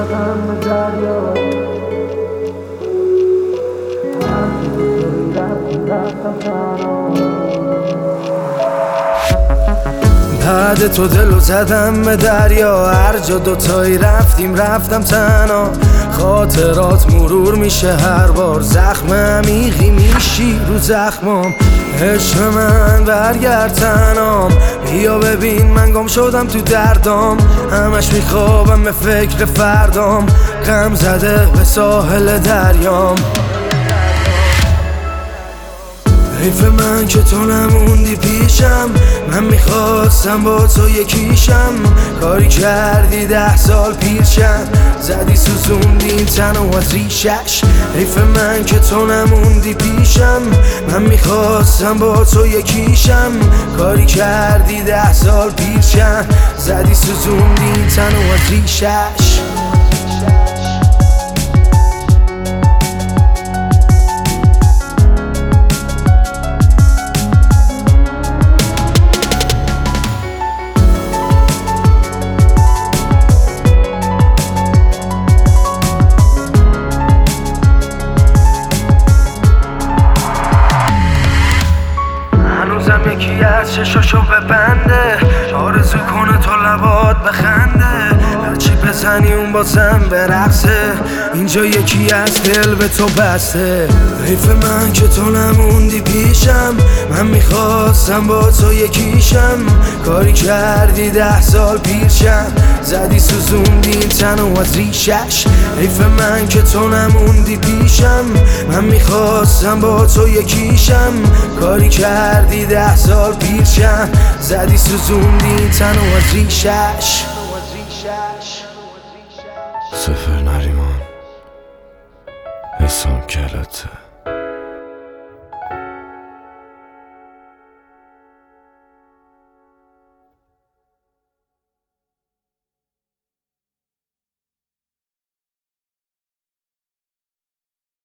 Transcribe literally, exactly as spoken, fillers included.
زدم به دریا بعد تو دلو زدم به دریا، هر جا دوتایی رفتیم رفتم تنها. خاطرات مرور میشه هر بار، زخم عمیقی میشی رو زخمام. عشق من برگرد تنام، بیا ببین من گم شدم تو دردام. همش میخوابم به فکر فردام، غم زده به ساحل دریام. حیف من که تو نموندی پیشم، من میخواستم با تو یکیشم. کاری کردی ده سال پیرشم، زدی سوزوندی این تنو از ریشش. حیف من که تو نموندی پیشم، من میخواستم با تو یکیشم. کاری کردی ده سال پیرشم، زدی سوزوندی این تنو از ریشش. هنوزم یکی از چشاشو ببنده، آرزو کنه تو لبات بخنده. هرچی بزنی اون بازم برقصه، اینجا یکی از دل به تو بسته. حیف من که تو نموندی پیشم، من میخواستم با تو یکیشم. کاری کردی ده سال پیرشم، زدی سوزوندی این تنو از ریشش. حیف من که تو نموندی پیشم، من میخواستم با تو یکیشم. کاری کردی ده سال پیرشم، زدی سوزوندی این تنو از ریشش. سفر نریمان حسام کلته.